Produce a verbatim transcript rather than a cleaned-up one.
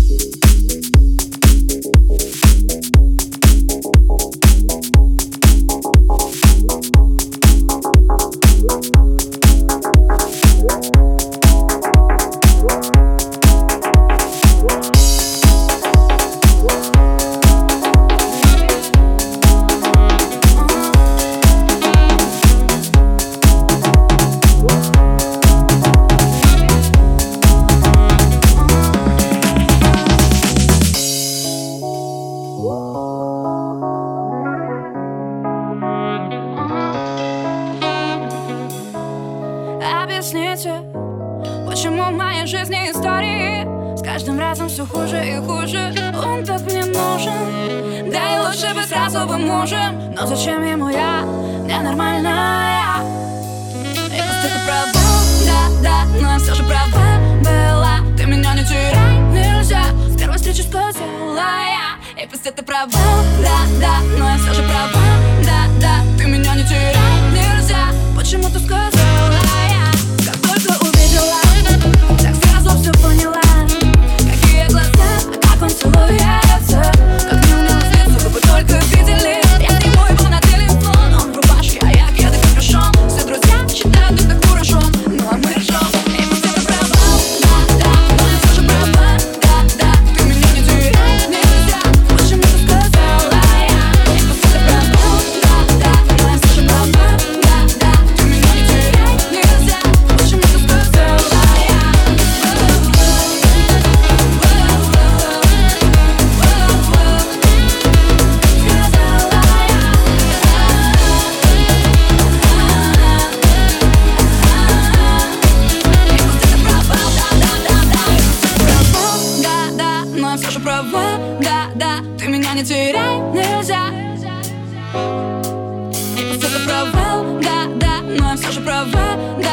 Объясните, почему в моей жизни истории с каждым разом все хуже и хуже. Он так мне нужен, да и лучше бы сразу бы мужем. Но зачем ему я, ненормальная? И пусть это провал, да, да, но я все же права была. Ты меня не теряй, нельзя, с первой встречи спросила я. И пусть это провал, да, да, но я все же права, да, да. Ты меня не теряй, нельзя, почему ты сказала я? Как только увидела, так сразу все поняла. Какие глаза, а как он целуется, как не умела слиться, вы бы только видели. Я сниму его на телефон, он в рубашке, а я кеды капюшон. Все друзья считают это так хорошо, ну а мы ржем. И пусть это провал, да, да, но я все же права, да, да. Ты меня не теряй, нельзя, почему ты сказала я? И пусть это провал, да, да, но я все же права, да, да. Ты меня не теряй, нельзя, почему ты сказала я? Все же права, да, да, ты меня не теряй, нельзя. И пусть это провал, да, да, но я все же права,